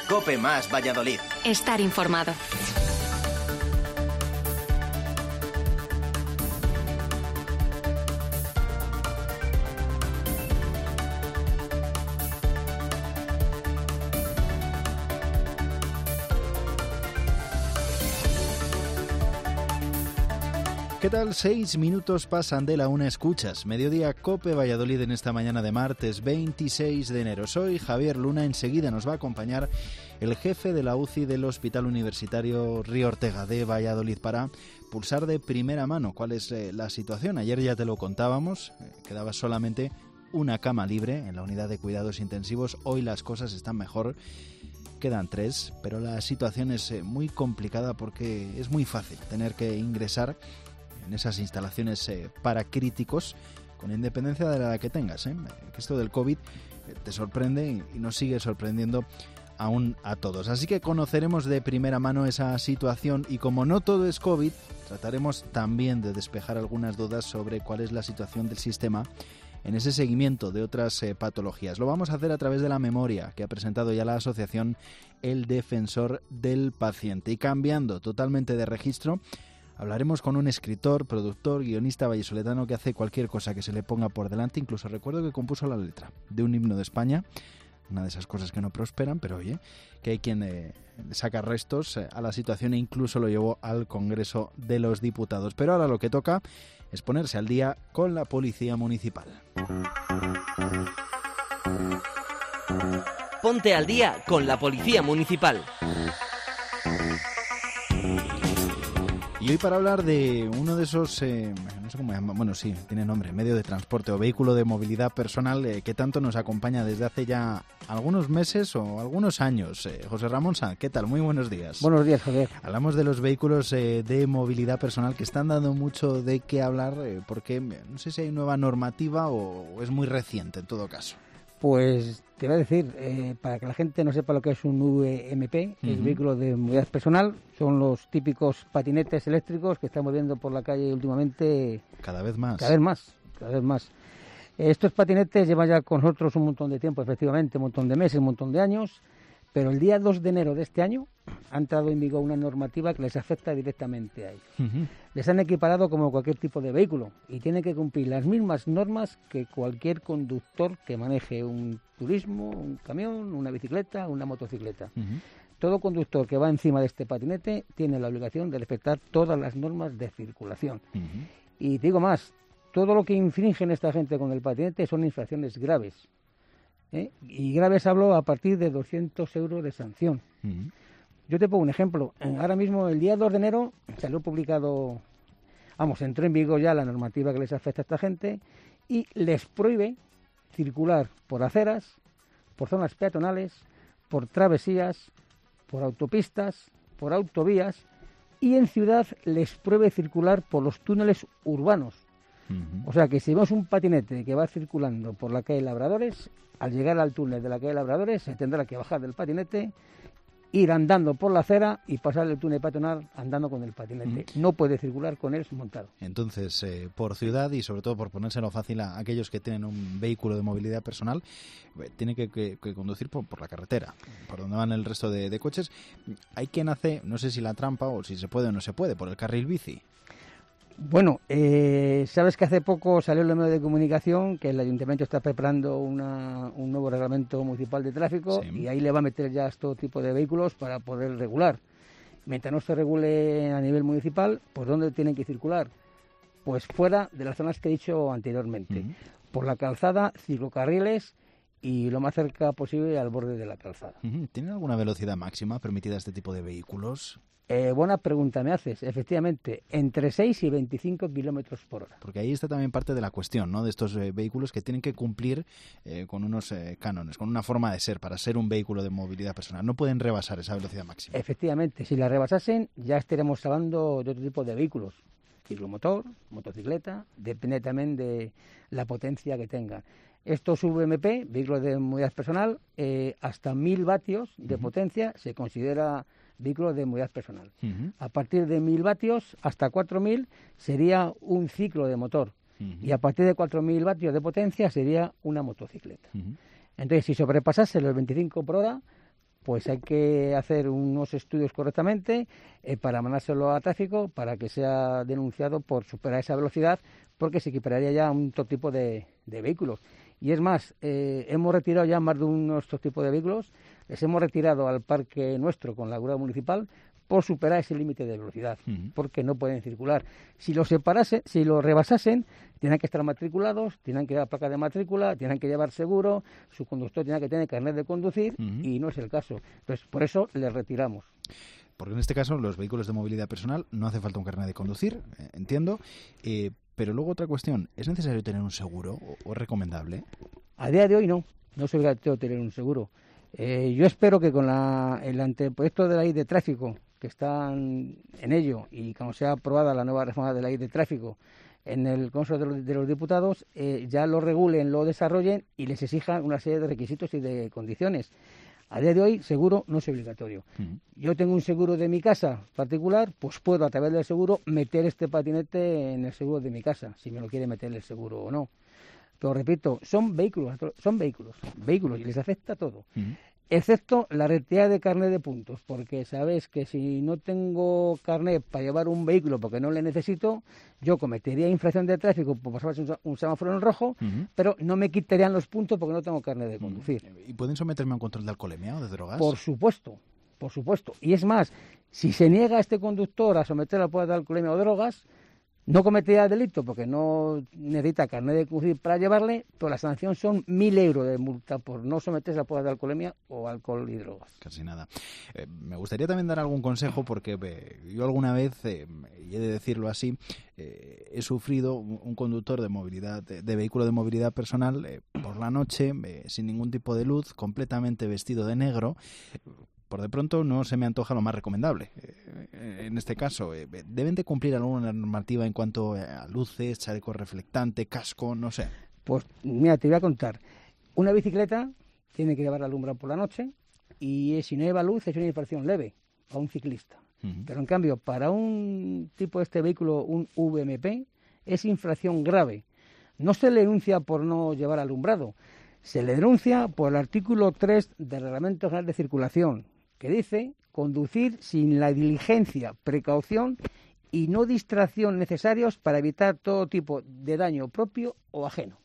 COPE más Valladolid. Estar informado. ¿Qué tal? 6 minutos pasan de la 1, escuchas Mediodía COPE Valladolid en esta mañana de martes 26 de enero. Soy Javier Luna, enseguida nos va a acompañar el jefe de la UCI del Hospital Universitario Río Ortega de Valladolid para pulsar de primera mano cuál es la situación. Ayer ya te lo contábamos, quedaba solamente una cama libre en la unidad de cuidados intensivos. Hoy las cosas están mejor. Quedan 3, pero la situación es muy complicada porque es muy fácil tener que ingresar en esas instalaciones para críticos, con independencia de la que tengas, que esto del COVID te sorprende y nos sigue sorprendiendo aún a todos. Así que conoceremos de primera mano esa situación y como no todo es COVID, trataremos también de despejar algunas dudas sobre cuál es la situación del sistema en ese seguimiento de otras patologías. Lo vamos a hacer a través de la memoria que ha presentado ya la asociación El Defensor del Paciente. Y cambiando totalmente de registro, hablaremos con un escritor, productor, guionista vallisoletano que hace cualquier cosa que se le ponga por delante. Incluso recuerdo que compuso la letra de un himno de España, una de esas cosas que no prosperan, pero oye, que hay quien saca restos a la situación e incluso lo llevó al Congreso de los Diputados. Pero ahora lo que toca es ponerse al día con la Policía Municipal. Ponte al día con la Policía Municipal. Y hoy para hablar de uno de esos, no sé cómo llama, bueno sí, tiene nombre, medio de transporte o vehículo de movilidad personal que tanto nos acompaña desde hace ya algunos meses o algunos años. José Ramón Sanz, ¿qué tal? Muy buenos días. Buenos días, Javier. Hablamos de los vehículos de movilidad personal que están dando mucho de qué hablar porque no sé si hay nueva normativa o es muy reciente en todo caso. Pues te voy a decir, para que la gente no sepa lo que es un VMP, el vehículo de movilidad personal, son los típicos patinetes eléctricos que estamos viendo por la calle últimamente. Cada vez más. Cada vez más. Estos patinetes llevan ya con nosotros un montón de tiempo, efectivamente, un montón de meses, un montón de años, pero el día 2 de enero de este año ha entrado en vigor una normativa que les afecta directamente a ellos. Les han equiparado como cualquier tipo de vehículo y tienen que cumplir las mismas normas que cualquier conductor que maneje un turismo, un camión, una bicicleta, una motocicleta. Todo conductor que va encima de este patinete tiene la obligación de respetar todas las normas de circulación. Y te digo más, todo lo que infringen esta gente con el patinete son infracciones graves. Y graves hablo a partir de 200 euros de sanción. Yo te pongo un ejemplo. Ahora mismo, el día 2 de enero, salió publicado, entró en vigor ya la normativa que les afecta a esta gente y les prohíbe circular por aceras, por zonas peatonales, por travesías, por autopistas, por autovías y en ciudad les prohíbe circular por los túneles urbanos. O sea que si vemos un patinete que va circulando por la calle Labradores, al llegar al túnel de la calle Labradores se tendrá que bajar del patinete, ir andando por la acera y pasar el túnel peatonal andando con el patinete. No puede circular con él montado. Entonces, por ciudad y sobre todo por ponérselo fácil a aquellos que tienen un vehículo de movilidad personal, tiene que conducir por la carretera, por donde van el resto de coches. Hay quien hace, no sé si la trampa o si se puede o no se puede, por el carril bici. Bueno, sabes que hace poco salió en los medios de comunicación que el Ayuntamiento está preparando un nuevo reglamento municipal de tráfico y ahí le va a meter ya todo tipo de vehículos para poder regular. Mientras no se regule a nivel municipal, pues ¿dónde tienen que circular? Pues fuera de las zonas que he dicho anteriormente. Por la calzada, ciclocarriles y lo más cerca posible al borde de la calzada. ¿Tiene alguna velocidad máxima permitida este tipo de vehículos? Buena pregunta me haces. Efectivamente, entre 6 y 25 kilómetros por hora. Porque ahí está también parte de la cuestión, ¿no? De estos vehículos que tienen que cumplir con unos cánones, con una forma de ser, para ser un vehículo de movilidad personal. No pueden rebasar esa velocidad máxima. Efectivamente, si la rebasasen, ya estaríamos hablando de otro tipo de vehículos. Ciclomotor, motocicleta, depende también de la potencia que tenga. Estos VMP, vehículos de movilidad personal, hasta 1000 vatios de potencia se considera vehículo de movilidad personal. A partir de 1000 vatios hasta 4000 sería un ciclo de motor. Y a partir de 4000 vatios de potencia sería una motocicleta. Entonces, si sobrepasase los 25 por hora, pues hay que hacer unos estudios correctamente para mandárselo a tráfico para que sea denunciado por superar esa velocidad, porque se equipararía ya a un otro tipo de vehículos. Y es más, hemos retirado ya más de estos tipos de vehículos, les hemos retirado al parque nuestro con la Guardia Municipal por superar ese límite de velocidad, porque no pueden circular. Si lo rebasasen, tienen que estar matriculados, tienen que llevar placa de matrícula, tienen que llevar seguro, su conductor tiene que tener carnet de conducir, y no es el caso. Entonces, por eso les retiramos. Porque en este caso, los vehículos de movilidad personal no hace falta un carnet de conducir, entiendo, pero luego otra cuestión, ¿es necesario tener un seguro o es recomendable? A día de hoy no es obligatorio tener un seguro. Yo espero que con el anteproyecto de la ley de tráfico, que están en ello, y como sea aprobada la nueva reforma de la ley de tráfico en el Consejo de los Diputados, ya lo regulen, lo desarrollen y les exijan una serie de requisitos y de condiciones. A día de hoy, seguro no es obligatorio. Yo tengo un seguro de mi casa particular, pues puedo a través del seguro meter este patinete en el seguro de mi casa, si me lo quiere meter el seguro o no. Pero repito, son vehículos y les afecta todo. Excepto la retirada de carnet de puntos, porque sabes que si no tengo carnet para llevar un vehículo porque no le necesito, yo cometería infracción de tráfico por pasar un semáforo en rojo, pero no me quitarían los puntos porque no tengo carnet de conducir. ¿Y pueden someterme a un control de alcoholemia o de drogas? Por supuesto. Y es más, si se niega a este conductor a someter a pruebas de alcoholemia o drogas, no cometería delito porque no necesita carnet de conducir para llevarle, pero la sanción son 1.000 euros de multa por no someterse a pruebas de alcoholemia o alcohol y drogas. Casi nada. Me gustaría también dar algún consejo porque yo alguna vez, y he de decirlo así, he sufrido un conductor de movilidad, de vehículo de movilidad personal por la noche, sin ningún tipo de luz, completamente vestido de negro. Por de pronto no se me antoja lo más recomendable. En este caso, ¿deben de cumplir alguna normativa en cuanto a luces, chaleco reflectante, casco, no sé? Pues mira, te voy a contar. Una bicicleta tiene que llevar alumbrado por la noche y si no lleva luz es una infracción leve a un ciclista. Pero en cambio, para un tipo de este vehículo, un VMP, es infracción grave. No se le denuncia por no llevar alumbrado, se le denuncia por el artículo 3 del Reglamento General de Circulación, que dice conducir sin la diligencia, precaución y no distracción necesarios para evitar todo tipo de daño propio o ajeno.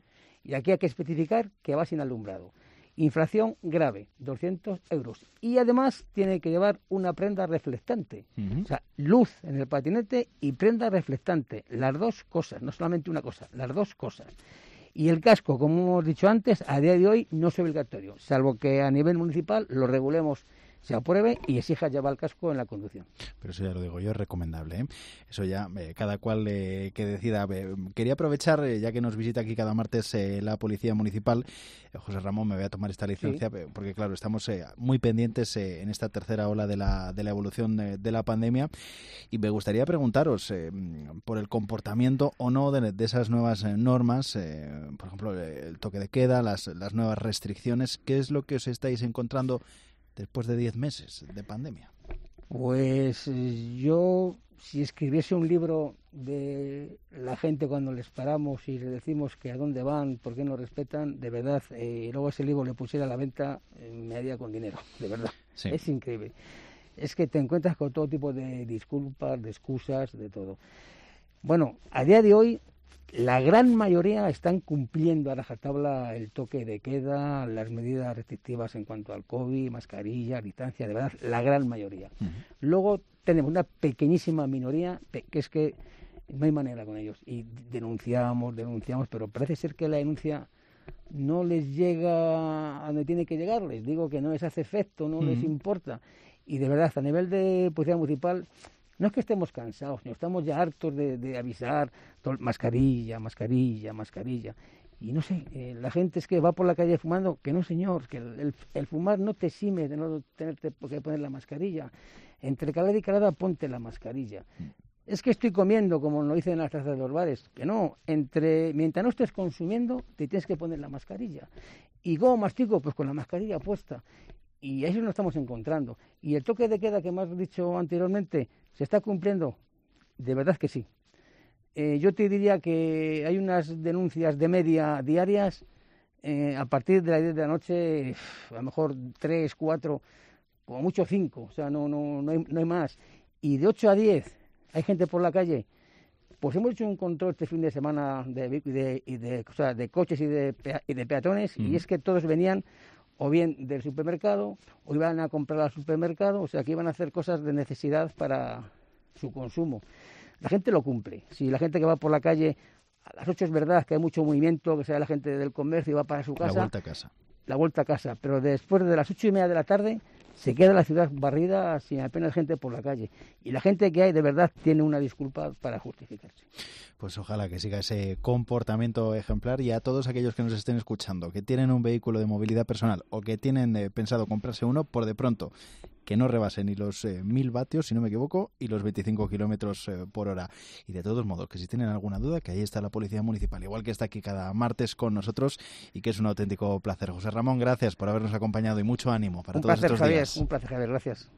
Y aquí hay que especificar que va sin alumbrado. Infracción grave, 200 euros. Y además tiene que llevar una prenda reflectante. O sea, luz en el patinete y prenda reflectante. Las dos cosas, no solamente una cosa, las dos cosas. Y el casco, como hemos dicho antes, a día de hoy no es obligatorio, salvo que a nivel municipal lo regulemos, se apruebe y exija llevar el casco en la conducción. Pero eso ya lo digo yo, es recomendable, ¿eh? Eso ya, cada cual que decida. Quería aprovechar, ya que nos visita aquí cada martes la Policía Municipal, José Ramón, me voy a tomar esta licencia, sí, porque claro, estamos muy pendientes en esta tercera ola de la evolución de la pandemia, y me gustaría preguntaros por el comportamiento o no de esas nuevas normas, por ejemplo, el toque de queda, las nuevas restricciones. ¿Qué es lo que os estáis encontrando después de 10 meses de pandemia? Pues yo, si escribiese un libro de la gente cuando les paramos y les decimos que a dónde van, por qué no respetan, de verdad, y luego ese libro le pusiera a la venta, me haría con dinero, de verdad. Sí. Es increíble. Es que te encuentras con todo tipo de disculpas, de excusas, de todo. Bueno, a día de hoy, la gran mayoría están cumpliendo a rajatabla el toque de queda, las medidas restrictivas en cuanto al COVID, mascarilla, distancia, de verdad, la gran mayoría. Luego tenemos una pequeñísima minoría que es que no hay manera con ellos y denunciamos, pero parece ser que la denuncia no les llega a donde tiene que llegar. Les digo que no les hace efecto, no les importa. Y de verdad, a nivel de Policía Municipal, no es que estemos cansados, no estamos ya hartos de avisar, mascarilla. Y no sé, la gente es que va por la calle fumando, que no señor, que el fumar no te exime de no tenerte que poner la mascarilla. Entre calada y calada ponte la mascarilla. Es que estoy comiendo, como nos dicen en las terrazas de los bares, que no, mientras no estés consumiendo, te tienes que poner la mascarilla. Y ¿cómo mastico? Pues con la mascarilla puesta. Y a eso nos estamos encontrando. Y el toque de queda que me has dicho anteriormente, ¿se está cumpliendo? De verdad que sí. Yo te diría que hay unas denuncias de media diarias a partir de las 10 de la noche, a lo mejor 3, 4, como mucho 5, o sea, no hay más. Y de 8 a 10 hay gente por la calle. Pues hemos hecho un control este fin de semana de coches y de peatones, y es que todos venían o bien del supermercado o iban a comprar al supermercado, o sea, que iban a hacer cosas de necesidad para su consumo. La gente lo cumple. Si la gente que va por la calle a las 8 es verdad que hay mucho movimiento, que sea la gente del comercio y va para su casa. La vuelta a casa. La vuelta a casa, pero después de las 8:30 de la tarde se queda la ciudad barrida sin apenas gente por la calle. Y la gente que hay de verdad tiene una disculpa para justificarse. Pues ojalá que siga ese comportamiento ejemplar, y a todos aquellos que nos estén escuchando, que tienen un vehículo de movilidad personal o que tienen pensado comprarse uno, por de pronto, que no rebase ni los 1000 vatios, si no me equivoco, y los 25 kilómetros por hora. Y de todos modos, que si tienen alguna duda, que ahí está la Policía Municipal, igual que está aquí cada martes con nosotros, y que es un auténtico placer. José Ramón, gracias por habernos acompañado y mucho ánimo para todos estos días. Un placer, Javier, gracias.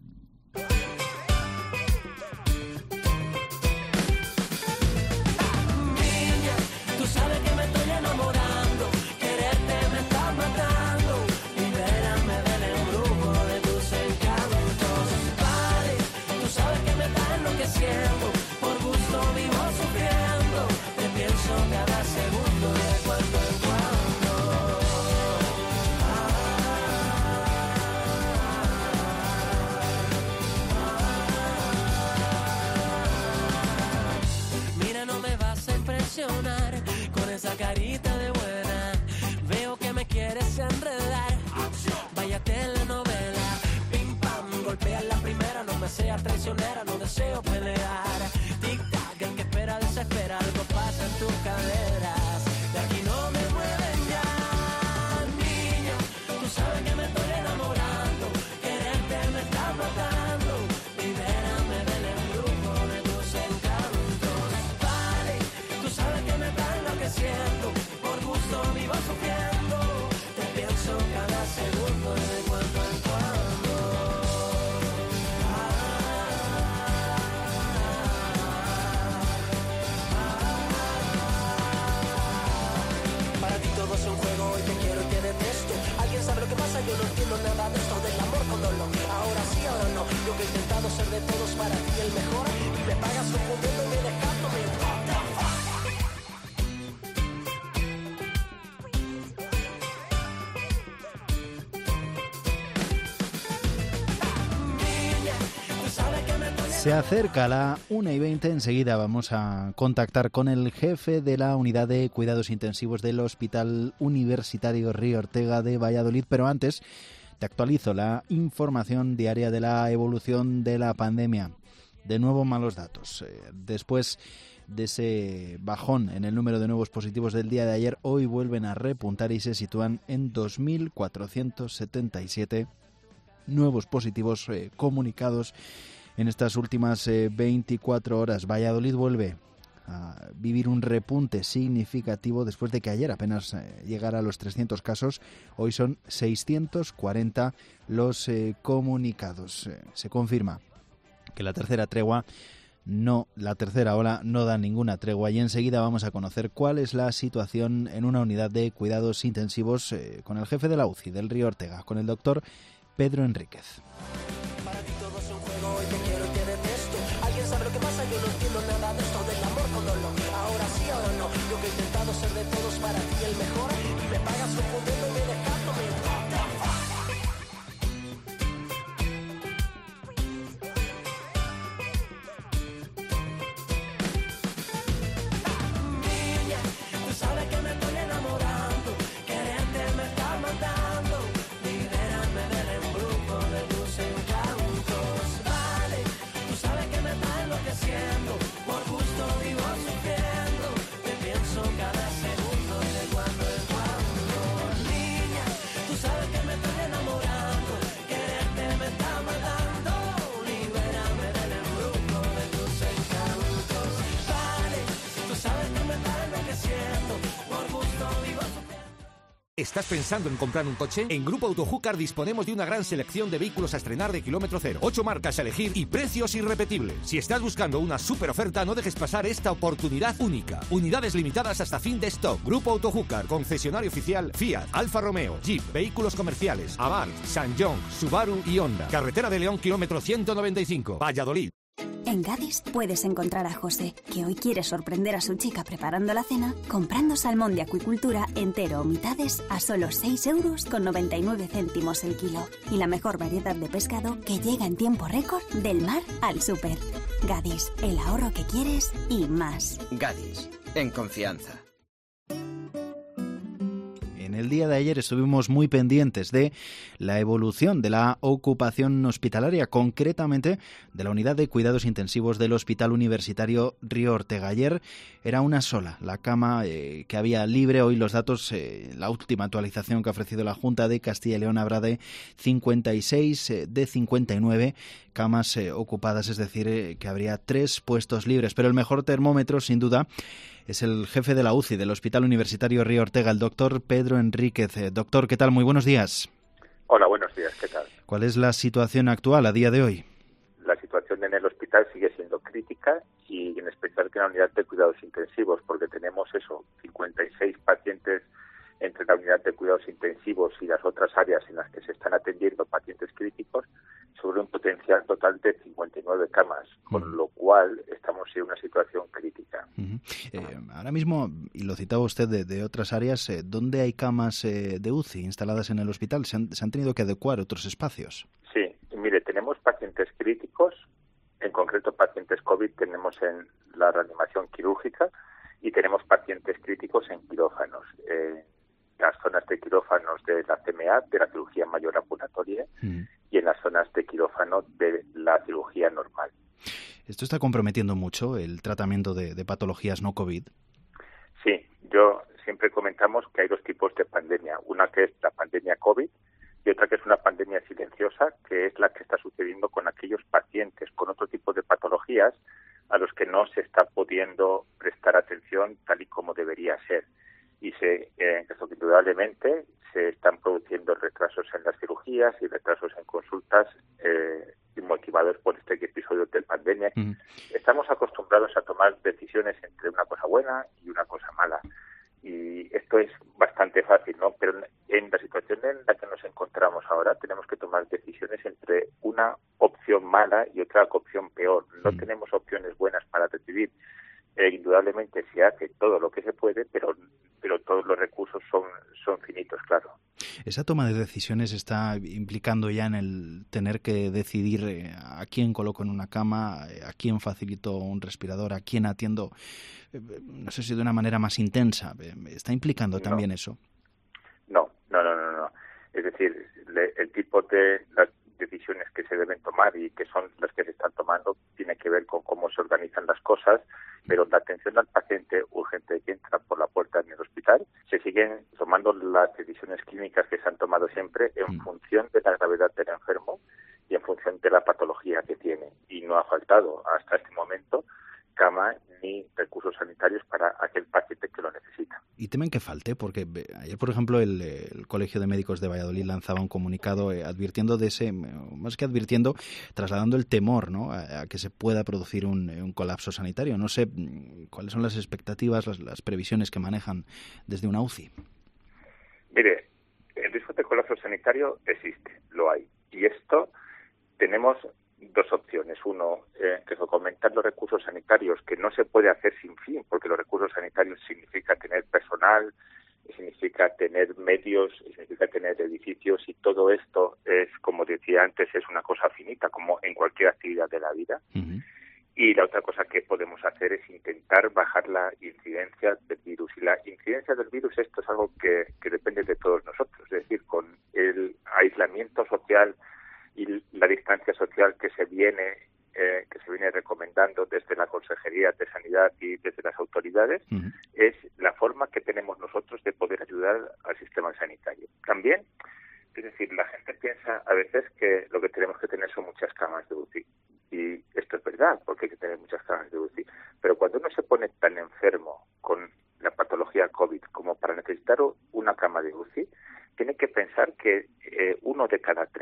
Con esa carita de buena, veo que me quieres enredar. Vaya telenovela, pim pam, golpea la primera, no me seas traicionera, no deseo pelear. Tic tac, el que espera desespera, algo pasa en tus caderas. De aquí no me mueven ya, niña, tú sabes que me estoy enamorando, quererte me está matando, libérame del embrujo de tus encantos. Vale, tú sabes que me está enloqueciendo, por gusto vivo sufriendo, te pienso cada segundo de cuando en cuando. Para ti todo es un juego y te quiero y te detesto. ¿Alguien sabe lo que pasa? Yo no entiendo nada de esto del amor con dolor. Ahora sí, ahora no. Yo que he intentado ser de todos para ti el mejor, y me pagas confundiéndome y dejándome. What the fuck? Se acerca la 1:20, enseguida vamos a contactar con el jefe de la unidad de cuidados intensivos del Hospital Universitario Río Ortega de Valladolid, pero antes te actualizo la información diaria de la evolución de la pandemia. De nuevo malos datos. Después de ese bajón en el número de nuevos positivos del día de ayer, hoy vuelven a repuntar y se sitúan en 2.477 nuevos positivos comunicados en estas últimas 24 horas. Valladolid vuelve a vivir un repunte significativo después de que ayer apenas llegara a los 300 casos. Hoy son 640 los comunicados. Se confirma que la tercera ola no da ninguna tregua, y enseguida vamos a conocer cuál es la situación en una unidad de cuidados intensivos con el jefe de la UCI del Río Ortega, con el doctor Pedro Enríquez. Te quiero y te detesto. ¿Alguien sabe lo que pasa? Yo no entiendo nada de esto del amor con dolor. Ahora sí, ahora no. Yo que he intentado ser de todos para ti el mejor, y me pagas confundiéndome y dejándome. What the fuck? Niña, tú sabes que me estoy enamorando, quererte me está matando, libérame del embrujo de tus encantos. Sabes que me está enloqueciendo, por gusto vivo sufriendo, te pienso cada segundo de cuando en cuando. ¿Estás pensando en comprar un coche? En Grupo Autojúcar disponemos de una gran selección de vehículos a estrenar de kilómetro cero, 8 marcas a elegir y precios irrepetibles. Si estás buscando una super oferta, no dejes pasar esta oportunidad única. Unidades limitadas hasta fin de stock. Grupo Autojúcar, concesionario oficial Fiat, Alfa Romeo, Jeep, vehículos comerciales, Avant, Sanyong, Subaru y Honda. Carretera de León, kilómetro 195, Valladolid. En Gadis puedes encontrar a José, que hoy quiere sorprender a su chica preparando la cena, comprando salmón de acuicultura entero o mitades a solo 6,99 € el kilo. Y la mejor variedad de pescado que llega en tiempo récord del mar al súper. Gadis, el ahorro que quieres y más. Gadis, en confianza. En el día de ayer estuvimos muy pendientes de la evolución de la ocupación hospitalaria, concretamente de la unidad de cuidados intensivos del Hospital Universitario Río Ortega. Ayer era una sola la cama que había libre. Hoy los datos, la última actualización que ha ofrecido la Junta de Castilla y León, habrá de 56 de 59 camas ocupadas, es decir, que habría 3 puestos libres. Pero el mejor termómetro, sin duda, es el jefe de la UCI del Hospital Universitario Río Ortega, el doctor Pedro Enríquez. Doctor, ¿qué tal? Muy buenos días. Hola, buenos días. ¿Qué tal? ¿Cuál es la situación actual a día de hoy? La situación en el hospital sigue siendo crítica y en especial que en la unidad de cuidados intensivos, porque tenemos 56 pacientes entre la unidad de cuidados intensivos y las otras áreas en las que se están atendiendo pacientes críticos, sobre un potencial total de 59 camas, con lo cual estamos en una situación crítica. Ahora mismo, y lo citaba usted de otras áreas, ¿dónde hay camas de UCI instaladas en el hospital? ¿Se han tenido que adecuar otros espacios? Sí, mire, tenemos pacientes críticos, en concreto pacientes COVID tenemos en la reanimación quirúrgica y tenemos pacientes críticos en quirófanos. Las zonas de quirófanos de la CMA, de la cirugía mayor ambulatoria, y en las zonas de quirófano de la cirugía normal. ¿Esto está comprometiendo mucho el tratamiento de patologías no COVID? Sí, siempre comentamos que hay 2 tipos de pandemia. Una que es la pandemia COVID y otra que es una pandemia silenciosa, que es la que está sucediendo con aquellos pacientes con otro tipo de patologías a los que no se está pudiendo prestar atención tal y como debería ser. Y eso que indudablemente se están produciendo retrasos en las cirugías y retrasos en consultas motivados por este episodio de pandemia. Estamos acostumbrados a tomar decisiones entre una cosa buena y una cosa mala. Y esto es bastante fácil, ¿no? Pero en la situación en la que nos encontramos ahora tenemos que tomar decisiones entre una opción mala y otra opción peor. No tenemos opciones buenas para decidir. Indudablemente se hace todo lo que se puede, pero todos los recursos son finitos, claro. ¿Esa toma de decisiones está implicando ya en el tener que decidir a quién coloco en una cama, a quién facilito un respirador, a quién atiendo, no sé si de una manera más intensa? ¿Está implicando también eso? No. Es decir, el tipo de las decisiones que se deben tomar y que son las que se están tomando tiene que ver con cómo se organizan las cosas, pero la atención al paciente urgente que entra por la puerta en el hospital, se siguen tomando las decisiones clínicas que se han tomado siempre en función de la gravedad del enfermo y en función de la patología que tiene. Y no ha faltado hasta este momento cama ni recursos sanitarios para aquel paciente que lo necesita. ¿Y temen que falte? Porque ayer, por ejemplo, el Colegio de Médicos de Valladolid lanzaba un comunicado advirtiendo de ese, más que advirtiendo, trasladando el temor, ¿no?, a que se pueda producir un colapso sanitario. No sé cuáles son las expectativas, las previsiones que manejan desde una UCI. Mire, el riesgo de colapso sanitario existe, lo hay. Y esto tenemos 2 opciones. Uno, que es comentar los recursos sanitarios, que no se puede hacer sin fin, porque los recursos sanitarios significa tener personal, significa tener medios, significa tener edificios, y todo esto es, como decía antes, es una cosa finita, como en cualquier actividad de la vida. Y la otra cosa que podemos hacer es intentar bajar la incidencia del virus. Y la incidencia del virus, esto es algo que depende de todos nosotros. Es decir, con el aislamiento social y la distancia social que se viene recomendando desde la Consejería de Sanidad y desde las autoridades, es la forma que tenemos nosotros de poder ayudar al sistema sanitario. También, es decir, la gente piensa a veces que lo que tenemos que tener son muchas camas de UCI. Y esto es verdad, porque hay que tener muchas camas de UCI. Pero cuando uno se pone tan enfermo con la patología COVID como para necesitar una cama de UCI,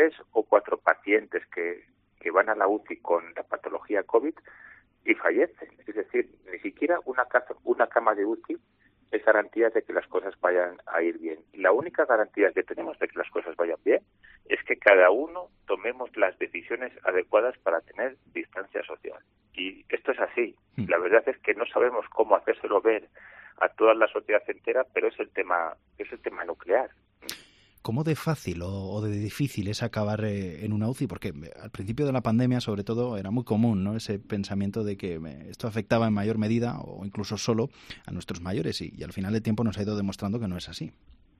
3 o 4 pacientes que van a la UCI con la patología COVID y fallecen. Es decir, ni siquiera una cama de UCI es garantía de que las cosas vayan a ir bien. La única garantía que tenemos de que las cosas vayan bien es que cada uno tomemos las decisiones adecuadas para tener distancia social. Y esto es así. La verdad es que no sabemos cómo hacérselo ver a toda la sociedad entera, pero es el tema nuclear. ¿Cómo de fácil o de difícil es acabar en una UCI? Porque al principio de la pandemia, sobre todo, era muy común, ¿no?, ese pensamiento de que esto afectaba en mayor medida o incluso solo a nuestros mayores y al final del tiempo nos ha ido demostrando que no es así.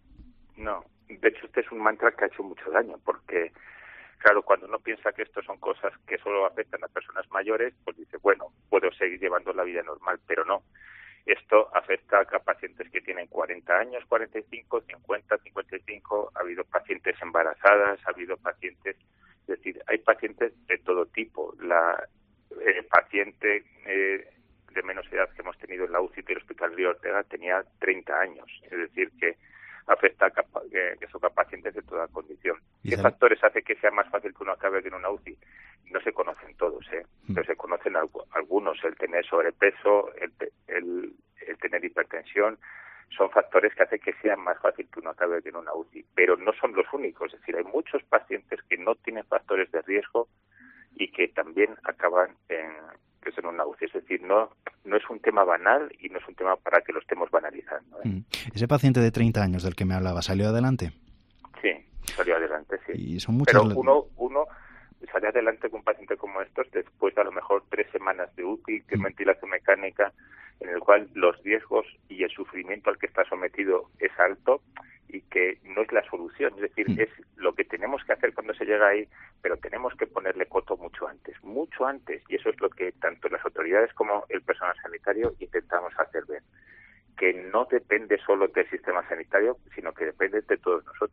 No, de hecho este es un mantra que ha hecho mucho daño porque, claro, cuando uno piensa que esto son cosas que solo afectan a personas mayores, pues dice, bueno, puedo seguir llevando la vida normal, pero no. Esto afecta a pacientes que tienen 40 años, 45, 50, 55, ha habido pacientes embarazadas, ha habido pacientes, es decir, hay pacientes de todo tipo. La paciente de menos edad que hemos tenido en la UCI del Hospital Río Ortega tenía 30 años, es decir, que afecta que son pacientes de toda condición. ¿Qué factores hace que sea más fácil que uno acabe en una UCI? No se conocen todos, pero se conocen algunos. El tener sobrepeso, el tener hipertensión, son factores que hacen que sea más fácil que uno acabe en una UCI. Pero no son los únicos, es decir, hay muchos pacientes que no tienen factores de riesgo y que también acaban en una UCI. Es decir, no es un tema banal y no es un tema para que lo estemos banalizando. ¿Ese paciente de 30 años del que me hablaba salió adelante? Sí, salió adelante, sí. Y son muchas... Pero uno sale adelante con un paciente como estos después de a lo mejor 3 semanas de UCI, que es ventilación mecánica, en el cual los riesgos y el sufrimiento al que está sometido es alto y que no es la solución. Es decir, es lo que tenemos que hacer cuando se llega ahí, pero tenemos que ponerle coto mucho antes. Y eso es lo que tanto las autoridades como el personal sanitario intentamos hacer ver. Que no depende solo del sistema sanitario, sino que depende de todos nosotros.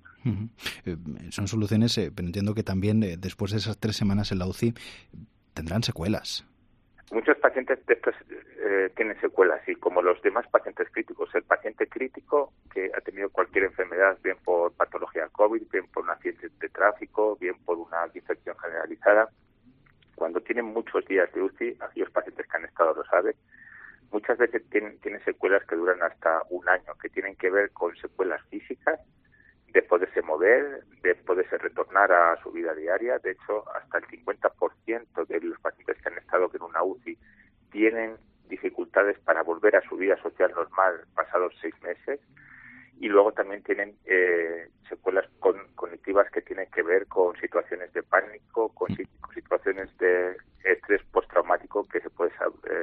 Son soluciones, pero entiendo que también después de esas 3 semanas en la UCI tendrán secuelas. Muchos pacientes de estos tienen secuelas y como los demás pacientes críticos. El paciente crítico que ha tenido cualquier enfermedad, bien por patología COVID, bien por un accidente de tráfico, bien por una infección generalizada, cuando tienen muchos días de UCI, aquellos pacientes que han estado lo saben, muchas veces tienen secuelas que duran hasta un año, que tienen que ver con secuelas físicas, de poderse mover, de poderse retornar a su vida diaria. De hecho, hasta el 50% de los pacientes que han estado en una UCI tienen dificultades para volver a su vida social normal pasados 6 meses. Y luego también tienen secuelas cognitivas que tienen que ver con situaciones de pánico, con situaciones de estrés postraumático que se puede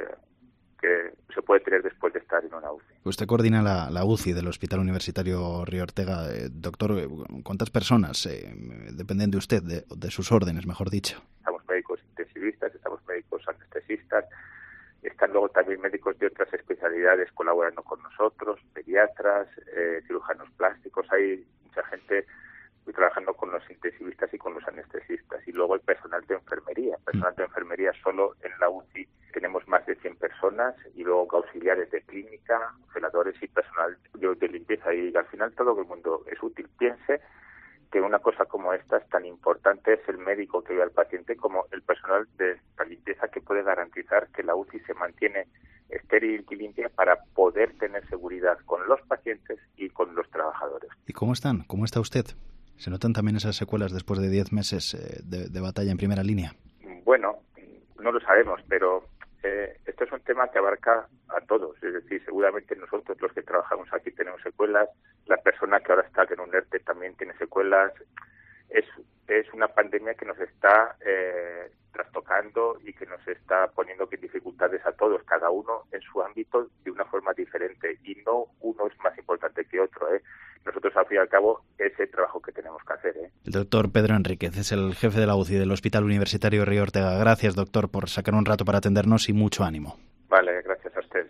tener después de estar en una UCI. Usted coordina la UCI del Hospital Universitario Río Ortega. Doctor, ¿cuántas personas dependen de usted, de sus órdenes, mejor dicho? Estamos médicos intensivistas, estamos médicos anestesistas, están luego también médicos de otras especialidades colaborando con nosotros, pediatras, cirujanos plásticos. Hay mucha gente trabajando con los intensivistas y con los anestesistas. Y luego el personal de enfermería. Personal de enfermería solo en la UCI tenemos más de 100 personas y luego auxiliares de clínica, celadores y personal de limpieza. Y al final todo el mundo es útil. Piense que una cosa como esta es tan importante es el médico que ve al paciente como el personal de la limpieza que puede garantizar que la UCI se mantiene estéril y limpia para poder tener seguridad con los pacientes y con los trabajadores. ¿Y cómo están? ¿Cómo está usted? ¿Se notan también esas secuelas después de 10 meses de batalla en primera línea? Bueno, no lo sabemos, pero esto es un tema que abarca a todos. Es decir, seguramente nosotros los que trabajamos aquí tenemos secuelas, la persona que ahora está en un ERTE también tiene secuelas. Es una pandemia que nos está trastocando y que nos está poniendo en dificultades a todos, cada uno en su ámbito de una forma diferente, y no uno es más importante que otro. Nosotros, al fin y al cabo, es el trabajo que tenemos que hacer. El doctor Pedro Enríquez es el jefe de la UCI del Hospital Universitario Río Ortega. Gracias, doctor, por sacar un rato para atendernos y mucho ánimo. Vale, gracias a usted.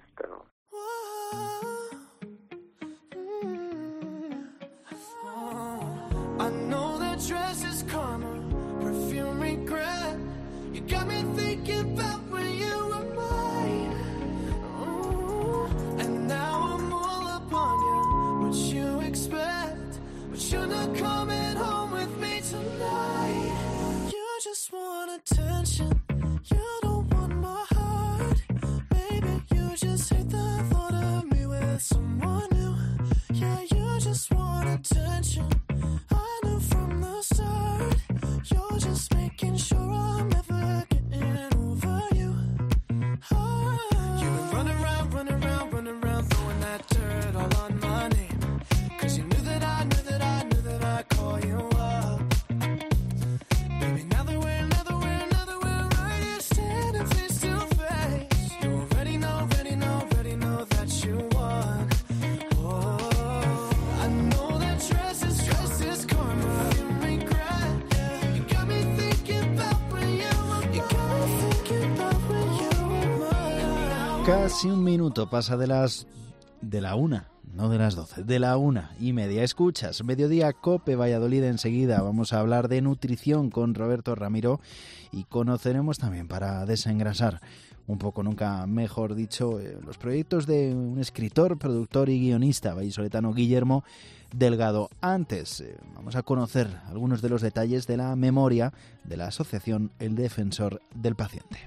You're not coming home with me tonight. attention. You don't want my heart. Maybe you just hate the thought of me with someone new. Yeah, you just want attention. I knew from the start. You're just making sure I'm never getting over you. You've been running around, throwing that dirt all on my name. 'Cause you knew that I'd call you up. Baby, now that we're right here standing face to face, you already know that you won. Oh, I know that stress is karma. You regret, yeah. You got me thinking about when you were mine. Casi un minuto pasa de la 1, no de las 12, de la 1:30. Escuchas Mediodía Cope Valladolid. Enseguida vamos a hablar de nutrición con Roberto Ramiro y conoceremos también, para desengrasar un poco, nunca mejor dicho, los proyectos de un escritor, productor y guionista vallisoletano, Guillermo Delgado. Antes, vamos a conocer algunos de los detalles de la memoria de la asociación El Defensor del Paciente.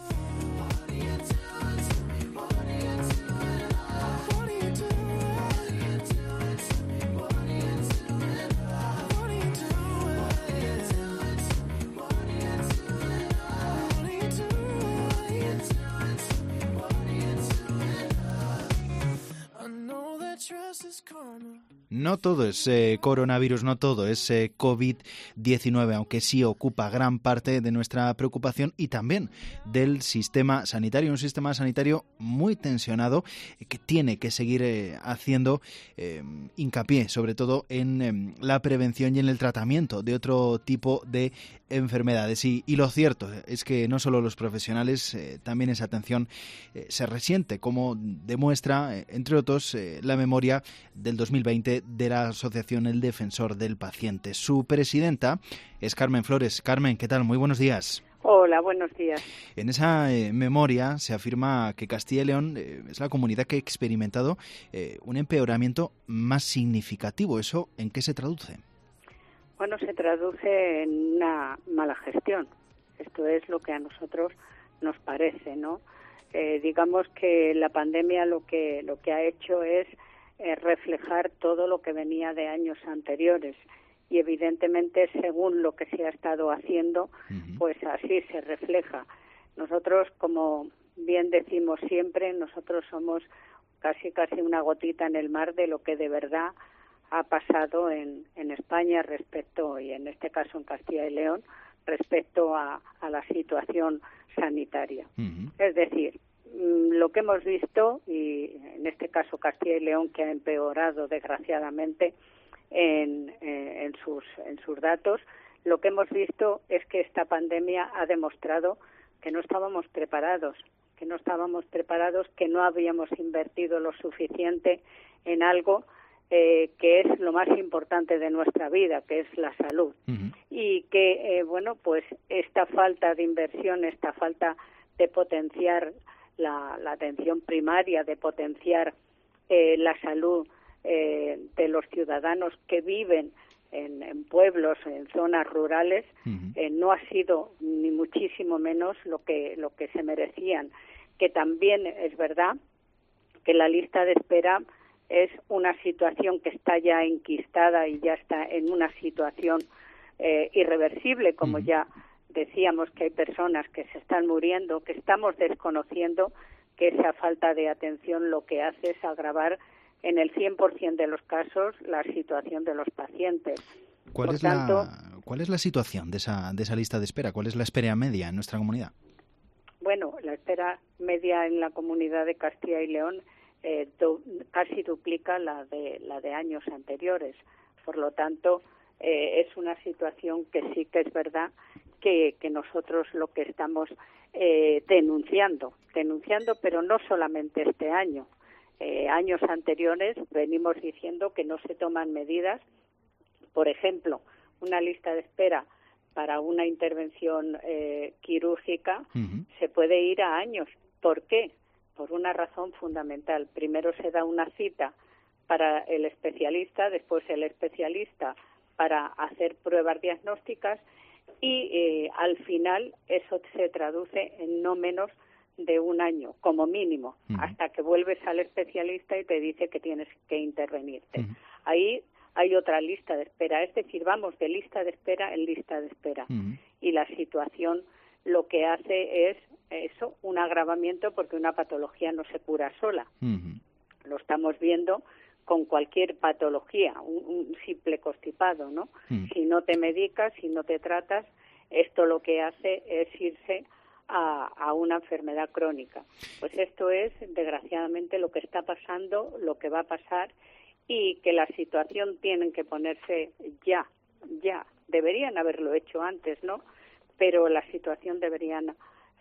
No todo es coronavirus, no todo es COVID-19, aunque sí ocupa gran parte de nuestra preocupación y también del sistema sanitario, un sistema sanitario muy tensionado que tiene que seguir haciendo hincapié sobre todo en la prevención y en el tratamiento de otro tipo de enfermedades. Y lo cierto es que no solo los profesionales, también esa atención se resiente, como demuestra, entre otros, la memoria del 2020 de la asociación El Defensor del Paciente. Su presidenta es Carmen Flores. Carmen, ¿qué tal? Muy buenos días. Hola, buenos días. En esa memoria se afirma que Castilla y León es la comunidad que ha experimentado un empeoramiento más significativo. ¿Eso en qué se traduce? Bueno, se traduce en una mala gestión. Esto es lo que a nosotros nos parece, ¿no? Digamos que la pandemia lo que ha hecho es reflejar todo lo que venía de años anteriores y evidentemente según lo que se ha estado haciendo, pues así se refleja. Nosotros, como bien decimos siempre, nosotros somos casi una gotita en el mar de lo que de verdad ha pasado en España respecto, y en este caso en Castilla y León, respecto a la situación sanitaria. Es decir, lo que hemos visto, y en este caso Castilla y León, que ha empeorado desgraciadamente en sus datos, lo que hemos visto es que esta pandemia ha demostrado que no estábamos preparados, que no habíamos invertido lo suficiente en algo que es lo más importante de nuestra vida, que es la salud. Y que, pues esta falta de inversión, esta falta de potenciar la atención primaria, de potenciar la salud de los ciudadanos que viven en pueblos, en zonas rurales, no ha sido ni muchísimo menos lo que se merecían. Que también es verdad que la lista de espera es una situación que está ya enquistada y ya está en una situación irreversible, como ya decíamos, que hay personas que se están muriendo, que estamos desconociendo que esa falta de atención lo que hace es agravar en el 100% de los casos la situación de los pacientes. ¿Cuál es la situación de esa lista de espera? ¿Cuál es la espera media en nuestra comunidad? Bueno, la espera media en la comunidad de Castilla y León casi duplica la de años anteriores. Por lo tanto, es una situación que sí que es verdad que nosotros lo que estamos denunciando, pero no solamente este año. Años anteriores venimos diciendo que no se toman medidas. Por ejemplo, una lista de espera para una intervención quirúrgica se puede ir a años. ¿Por qué? Por una razón fundamental. Primero se da una cita para el especialista, después el especialista para hacer pruebas diagnósticas y al final eso se traduce en no menos de un año, como mínimo, hasta que vuelves al especialista y te dice que tienes que intervenirte. Ahí hay otra lista de espera, es decir, vamos de lista de espera en lista de espera. Y la situación lo que hace es eso, un agravamiento, porque una patología no se cura sola. Lo estamos viendo con cualquier patología, un simple constipado, ¿no? Si no te medicas, si no te tratas, esto lo que hace es irse a una enfermedad crónica. Pues esto es, desgraciadamente, lo que está pasando, lo que va a pasar, y que la situación tienen que ponerse ya. Deberían haberlo hecho antes, ¿no? Pero la situación deberían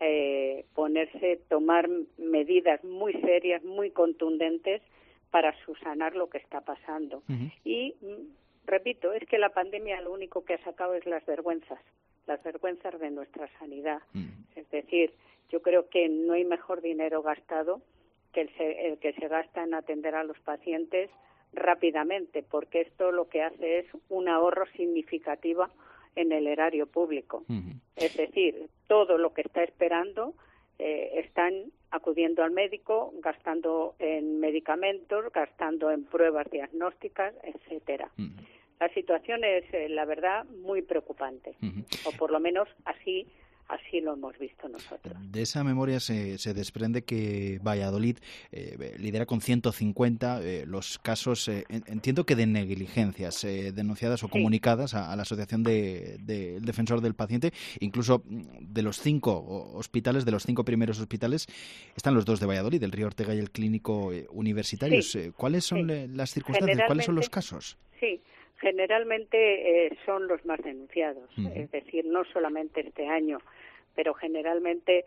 tomar medidas muy serias, muy contundentes para subsanar lo que está pasando. Y, repito, es que la pandemia lo único que ha sacado es las vergüenzas de nuestra sanidad. Es decir, yo creo que no hay mejor dinero gastado que el que se gasta en atender a los pacientes rápidamente, porque esto lo que hace es un ahorro significativo en el erario público. Es decir, todo lo que está esperando, están acudiendo al médico, gastando en medicamentos, gastando en pruebas diagnósticas, etcétera. La situación es, la verdad, muy preocupante, o por lo menos así lo hemos visto nosotros. De esa memoria se desprende que Valladolid lidera con 150 los casos, entiendo que de negligencias denunciadas o comunicadas a la Asociación del Defensor del Paciente. Incluso de los 5 hospitales, de los 5 primeros hospitales, están los 2 de Valladolid, el Río Ortega y el Clínico Universitario. ¿Cuáles son las circunstancias? ¿Cuáles son los casos? Sí. Generalmente son los más denunciados, es decir, no solamente este año, pero generalmente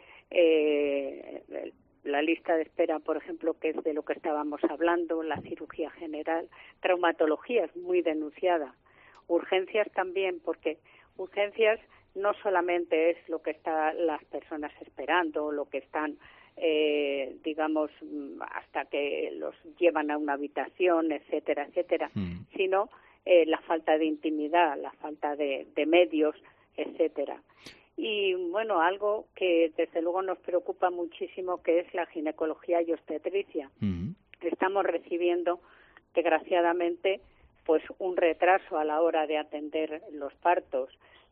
la lista de espera, por ejemplo, que es de lo que estábamos hablando, la cirugía general, traumatología es muy denunciada, urgencias también, porque urgencias no solamente es lo que están las personas esperando, lo que están digamos, hasta que los llevan a una habitación, etcétera, sino la falta de intimidad, la falta de medios, etcétera. Y bueno, algo que desde luego nos preocupa muchísimo, que es la ginecología y obstetricia. Estamos recibiendo, desgraciadamente, pues un retraso a la hora de atender los partos,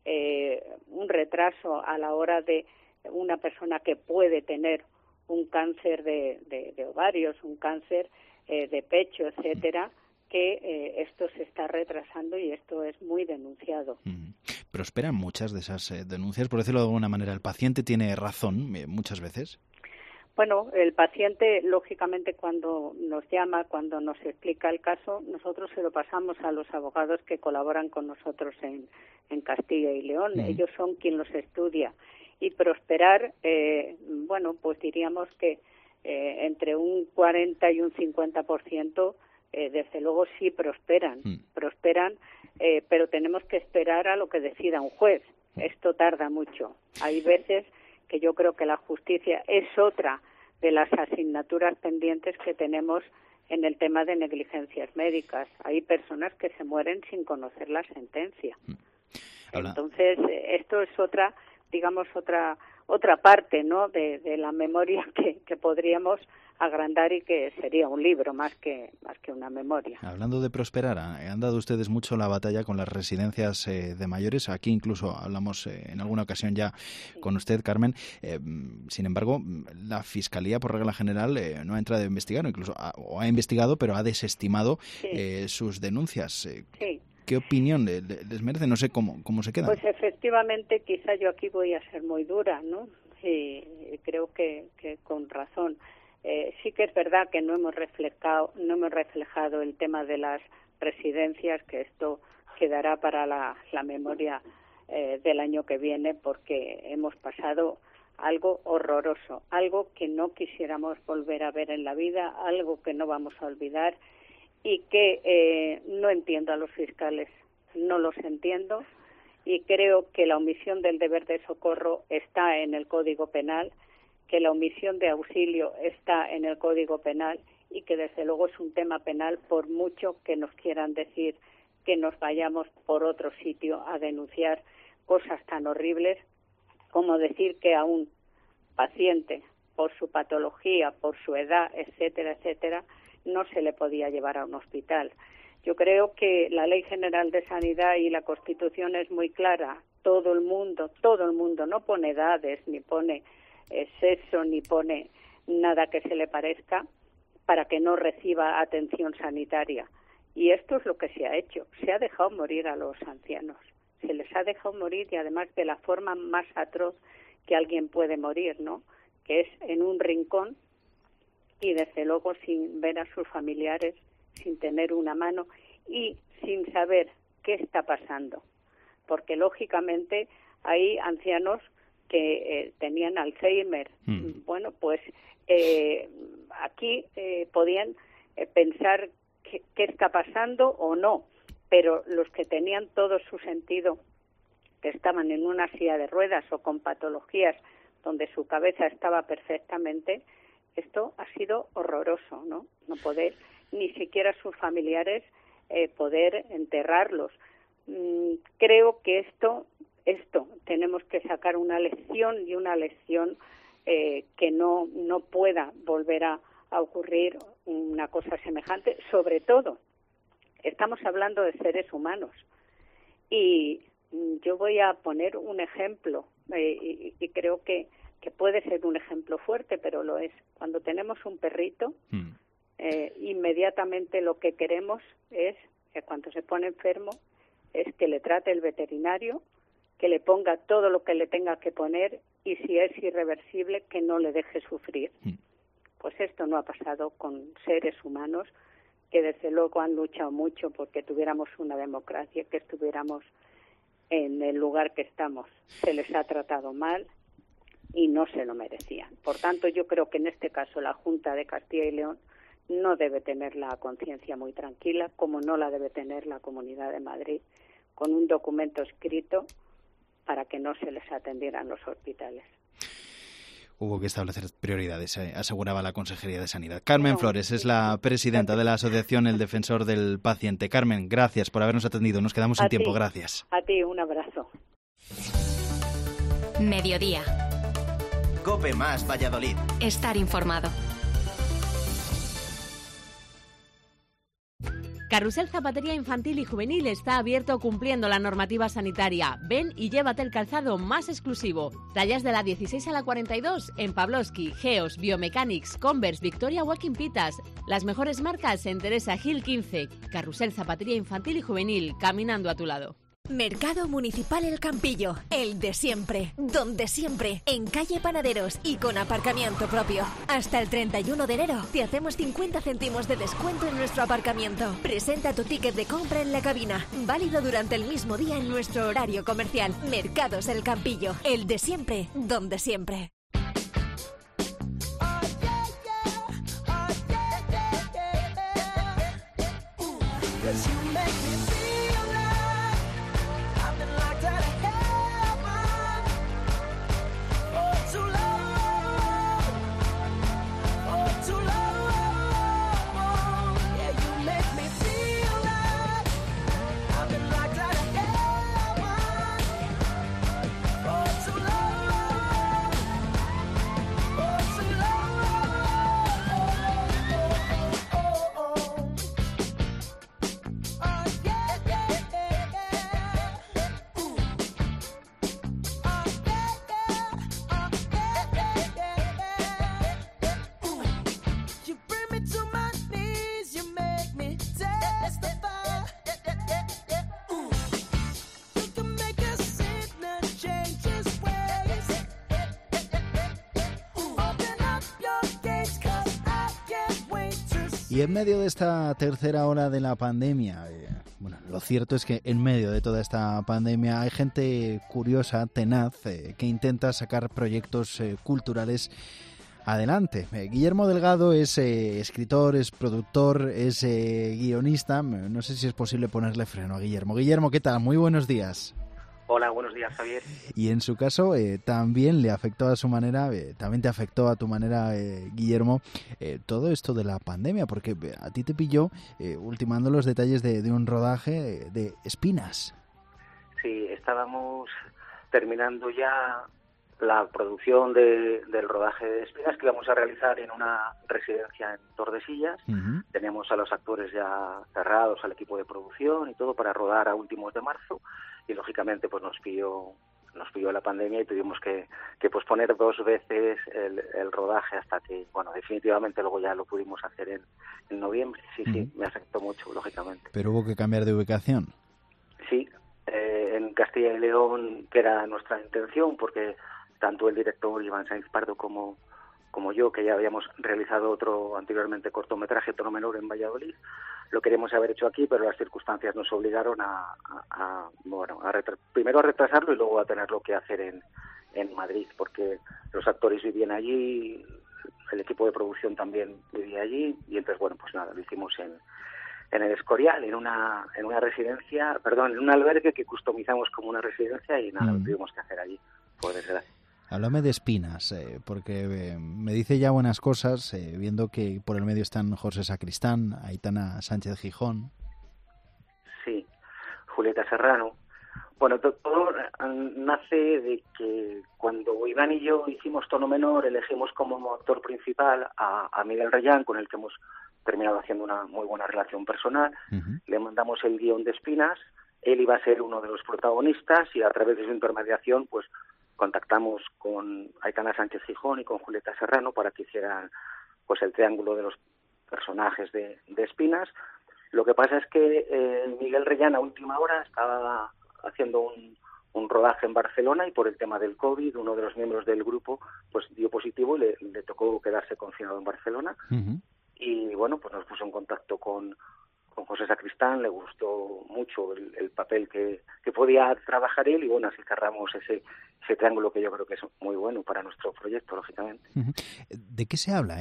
un retraso a la hora de una persona que puede tener un cáncer de ovarios, un cáncer de pecho, etcétera, que esto se está retrasando y esto es muy denunciado. Prosperan muchas de esas denuncias, por decirlo de alguna manera. ¿El paciente tiene razón muchas veces? Bueno, el paciente, lógicamente, cuando nos llama, cuando nos explica el caso, nosotros se lo pasamos a los abogados que colaboran con nosotros en Castilla y León. Ellos son quien los estudia. Y prosperar, bueno, pues diríamos que entre un 40 y un 50%, desde luego sí prosperan, pero tenemos que esperar a lo que decida un juez. Esto tarda mucho. Hay veces que yo creo que la justicia es otra de las asignaturas pendientes que tenemos en el tema de negligencias médicas. Hay personas que se mueren sin conocer la sentencia. Entonces, esto es otra, digamos, otra parte, ¿no?, de la memoria que podríamos agrandar y que sería un libro más que una memoria. Hablando de prosperar, han dado ustedes mucho la batalla con las residencias de mayores. Aquí incluso hablamos en alguna ocasión ya con usted, Carmen. Sin embargo, la Fiscalía, por regla general, no ha entrado a investigar, incluso ha investigado, pero ha desestimado sus denuncias. ¿Qué opinión les merece? No sé cómo se quedan. Pues efectivamente, quizá yo aquí voy a ser muy dura, ¿no? Y creo que con razón. Sí que es verdad que no hemos reflejado el tema de las residencias, que esto quedará para la memoria del año que viene, porque hemos pasado algo horroroso, algo que no quisiéramos volver a ver en la vida, algo que no vamos a olvidar y que no entiendo a los fiscales, no los entiendo, y creo que la omisión del deber de socorro está en el Código Penal, que la omisión de auxilio está en el Código Penal y que desde luego es un tema penal, por mucho que nos quieran decir que nos vayamos por otro sitio a denunciar, cosas tan horribles como decir que a un paciente, por su patología, por su edad, etcétera, etcétera, no se le podía llevar a un hospital. Yo creo que la Ley General de Sanidad y la Constitución es muy clara. Todo el mundo, no pone edades, ni pone sexo, ni pone nada que se le parezca para que no reciba atención sanitaria. Y esto es lo que se ha hecho. Se ha dejado morir a los ancianos. Se les ha dejado morir, y además de la forma más atroz que alguien puede morir, ¿no? Que es en un rincón y desde luego sin ver a sus familiares, sin tener una mano y sin saber qué está pasando. Porque lógicamente hay ancianos que tenían Alzheimer. Bueno, pues aquí podían pensar qué está pasando o no, pero los que tenían todo su sentido, que estaban en una silla de ruedas o con patologías donde su cabeza estaba perfectamente, esto ha sido horroroso, ¿no? No poder, ni siquiera sus familiares, poder enterrarlos. Creo que esto tenemos que sacar una lección, y una lección que no pueda volver a ocurrir una cosa semejante. Sobre todo, estamos hablando de seres humanos, y yo voy a poner un ejemplo, y creo que puede ser un ejemplo fuerte, pero lo es. Cuando tenemos un perrito, inmediatamente lo que queremos es, que cuando se pone enfermo, es que le trate el veterinario, que le ponga todo lo que le tenga que poner, y si es irreversible, que no le deje sufrir. Pues esto no ha pasado con seres humanos que desde luego han luchado mucho porque tuviéramos una democracia, que estuviéramos en el lugar que estamos. Se les ha tratado mal y no se lo merecían. Por tanto, yo creo que en este caso la Junta de Castilla y León no debe tener la conciencia muy tranquila, como no la debe tener la Comunidad de Madrid, con un documento escrito para que no se les atendieran los hospitales. Hubo que establecer prioridades, aseguraba la Consejería de Sanidad. Carmen Flores es la presidenta de la Asociación El Defensor del Paciente. Carmen, gracias por habernos atendido. Nos quedamos sin tiempo. Gracias. A ti, un abrazo. Mediodía. COPE más Valladolid. Estar informado. Carrusel Zapatería Infantil y Juvenil está abierto cumpliendo la normativa sanitaria. Ven y llévate el calzado más exclusivo. Tallas de la 16 a la 42 en Pavlovsky, Geos, Biomechanics, Converse, Victoria Walking Pitas. Las mejores marcas en Teresa Gil 15. Carrusel Zapatería Infantil y Juvenil, caminando a tu lado. Mercado Municipal El Campillo, el de siempre, donde siempre, en calle Panaderos y con aparcamiento propio. Hasta el 31 de enero te hacemos 50 céntimos de descuento en nuestro aparcamiento. Presenta tu ticket de compra en la cabina, válido durante el mismo día en nuestro horario comercial. Mercados El Campillo, el de siempre, donde siempre. Y en medio de esta tercera ola de la pandemia, lo cierto es que en medio de toda esta pandemia hay gente curiosa, tenaz, que intenta sacar proyectos culturales adelante. Guillermo Delgado es escritor, es productor, es guionista. No sé si es posible ponerle freno a Guillermo. Guillermo, ¿qué tal? Muy buenos días. Hola, buenos días, Javier. Y en su caso también le afectó a su manera, también te afectó a tu manera, Guillermo, todo esto de la pandemia, porque a ti te pilló ultimando los detalles de un rodaje de Espinas. Sí, estábamos terminando ya la producción del rodaje de Espinas, que íbamos a realizar en una residencia en Tordesillas. Teníamos a los actores ya cerrados, al equipo de producción y todo para rodar a últimos de marzo, y lógicamente pues nos pilló la pandemia y tuvimos que posponer 2 veces el rodaje hasta que, bueno, definitivamente luego ya lo pudimos hacer en noviembre. Sí, me afectó mucho, lógicamente. ¿Pero hubo que cambiar de ubicación? Sí, en Castilla y León, que era nuestra intención, porque tanto el director Iván Sainz Pardo como yo, que ya habíamos realizado otro anteriormente cortometraje, Tono Menor, en Valladolid, lo queríamos haber hecho aquí, pero las circunstancias nos obligaron primero a retrasarlo y luego a tenerlo que hacer en Madrid, porque los actores vivían allí, el equipo de producción también vivía allí, y entonces, bueno, pues nada, lo hicimos en el Escorial, en una residencia, en un albergue que customizamos como una residencia, y nada, lo tuvimos que hacer allí, por desgracia. Háblame de Espinas, porque me dice ya buenas cosas, viendo que por el medio están José Sacristán, Aitana Sánchez Gijón. Sí, Julieta Serrano. Bueno, todo nace de que cuando Iván y yo hicimos Tono Menor, elegimos como actor principal a Miguel Reyán, con el que hemos terminado haciendo una muy buena relación personal. Le mandamos el guión de Espinas, él iba a ser uno de los protagonistas, y a través de su intermediación pues contactamos con Aitana Sánchez Gijón y con Julieta Serrano para que hicieran pues el triángulo de los personajes de Espinas. Lo que pasa es que Miguel Reyán a última hora estaba haciendo un rodaje en Barcelona, y por el tema del COVID uno de los miembros del grupo pues dio positivo y le tocó quedarse confinado en Barcelona. Y bueno, pues nos puso en contacto con José Sacristán, le gustó mucho el papel que podía trabajar él, y bueno, así cerramos ese triángulo que yo creo que es muy bueno para nuestro proyecto, lógicamente. ¿De qué se habla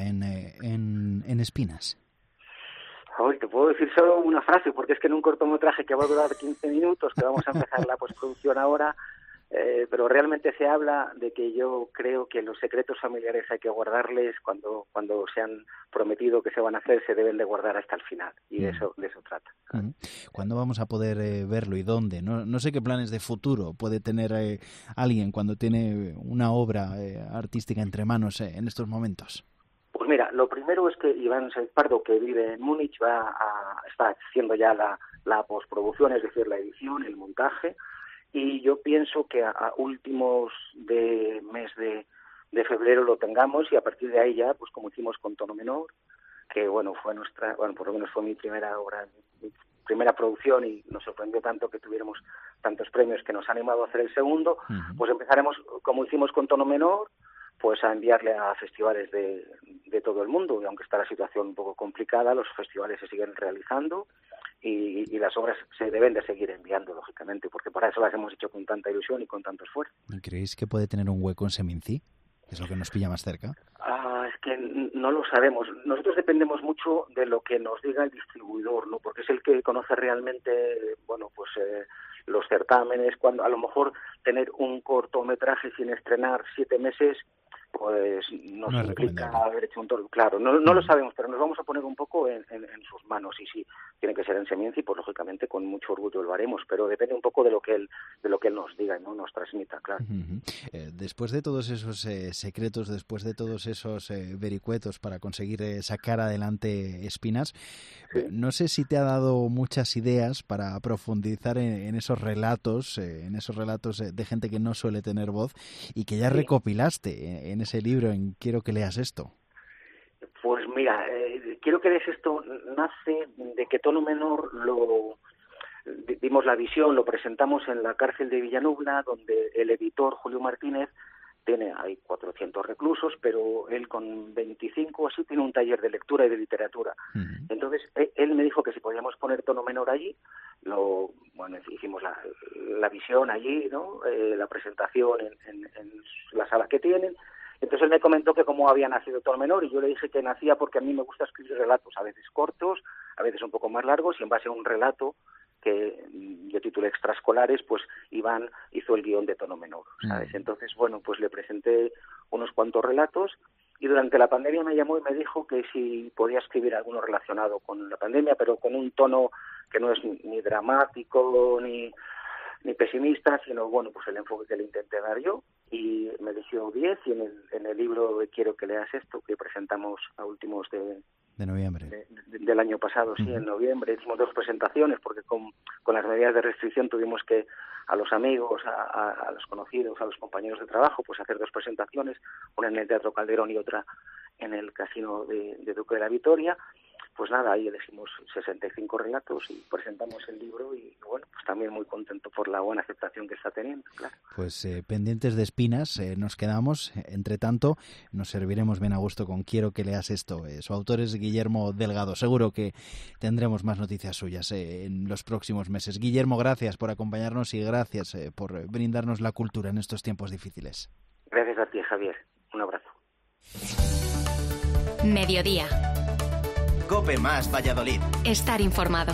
en Espinas? Hoy te puedo decir solo una frase, porque es que en un cortometraje que va a durar 15 minutos, que vamos a empezar la postproducción ahora, pero realmente se habla de que yo creo que los secretos familiares hay que guardarles cuando se han prometido que se van a hacer, se deben de guardar hasta el final, y de eso trata. ¿Cuándo vamos a poder verlo y dónde? No sé qué planes de futuro puede tener alguien cuando tiene una obra artística entre manos en estos momentos. Pues mira, lo primero es que Iván Sainz Pardo, que vive en Múnich, está haciendo ya la postproducción, es decir, la edición, el montaje, y yo pienso que a últimos de mes de febrero lo tengamos, y a partir de ahí ya, pues como hicimos con Tono Menor, que bueno, por lo menos fue mi primera obra, mi primera producción, y nos sorprendió tanto que tuviéramos tantos premios que nos ha animado a hacer el segundo. Pues empezaremos, como hicimos con Tono Menor, pues a enviarle a festivales de todo el mundo, y aunque está la situación un poco complicada, los festivales se siguen realizando, y las obras se deben de seguir enviando, lógicamente, porque para eso las hemos hecho con tanta ilusión y con tanto esfuerzo. ¿Creéis que puede tener un hueco en Seminci? Es lo que nos pilla más cerca. Es que no lo sabemos. Nosotros dependemos mucho de lo que nos diga el distribuidor, ¿no? Porque es el que conoce realmente, bueno, pues los certámenes. Cuando a lo mejor tener un cortometraje sin estrenar 7 meses, pues nos implica haber hecho un todo. Claro, no lo sabemos, pero nos vamos a poner un poco en sus manos, y si tiene que ser en Seminci, pues lógicamente con mucho orgullo lo haremos, pero depende un poco de lo que él nos diga, ¿no? Nos transmita, claro. Después de todos esos secretos, después de todos esos vericuetos para conseguir sacar adelante Espinas, no sé si te ha dado muchas ideas para profundizar en esos relatos, de gente que no suele tener voz, y que ya recopilaste en ese libro, en Quiero que leas esto. Pues mira, Quiero que leas esto nace de que Tono Menor dimos la visión, lo presentamos en la cárcel de Villanubla, donde el editor Julio Martínez hay 400 reclusos, pero él con 25 o así tiene un taller de lectura y de literatura. Entonces él me dijo que si podíamos poner Tono Menor allí, hicimos la visión allí, ¿no? La presentación en la sala que tienen. Entonces él me comentó que cómo había nacido Tono Menor, y yo le dije que nacía porque a mí me gusta escribir relatos, a veces cortos, a veces un poco más largos, y en base a un relato que yo titulé Extraescolares, pues Iván hizo el guión de Tono Menor, ¿sabes? Entonces, bueno, pues le presenté unos cuantos relatos, y durante la pandemia me llamó y me dijo que si podía escribir alguno relacionado con la pandemia, pero con un tono que no es ni dramático, ni pesimista, sino, bueno, pues el enfoque que le intenté dar yo, y me eligió 10, y en el libro Quiero que leas esto, que presentamos a últimos de noviembre. Del año pasado, sí, en noviembre. Hicimos 2 presentaciones porque con las medidas de restricción tuvimos que a los amigos, a los conocidos, a los compañeros de trabajo, pues hacer 2 presentaciones, una en el Teatro Calderón y otra en el Casino de Duque de la Vitoria. Pues nada, ahí elegimos 65 relatos y presentamos el libro, y bueno, pues también muy contento por la buena aceptación que está teniendo, claro. Pues pendientes de espinas nos quedamos. Entre tanto, nos serviremos bien a gusto con Quiero que leas esto. Su autor es Guillermo Delgado. Seguro que tendremos más noticias suyas en los próximos meses. Guillermo, gracias por acompañarnos y gracias por brindarnos la cultura en estos tiempos difíciles. Gracias a ti, Javier. Un abrazo. Mediodía. COPE más Valladolid. Estar informado.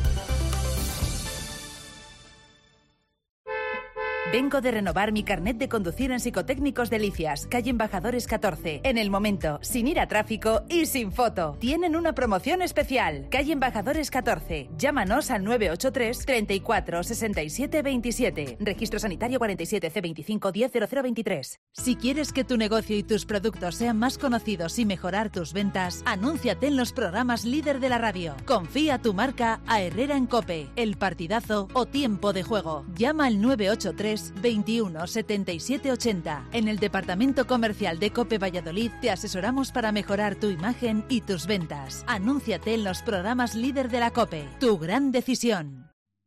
Vengo de renovar mi carnet de conducir en Psicotécnicos Delicias, calle Embajadores 14. En el momento, sin ir a tráfico y sin foto. Tienen una promoción especial. Calle Embajadores 14. Llámanos al 983 34 67 27. Registro sanitario 47 C25 10 0023. Si quieres que tu negocio y tus productos sean más conocidos y mejorar tus ventas, anúnciate en los programas líder de la radio. Confía tu marca a Herrera en COPE, El Partidazo o Tiempo de Juego. Llama al 983 21 77 80. En el Departamento Comercial de COPE Valladolid te asesoramos para mejorar tu imagen y tus ventas. Anúnciate en los programas líder de la COPE. Tu gran decisión.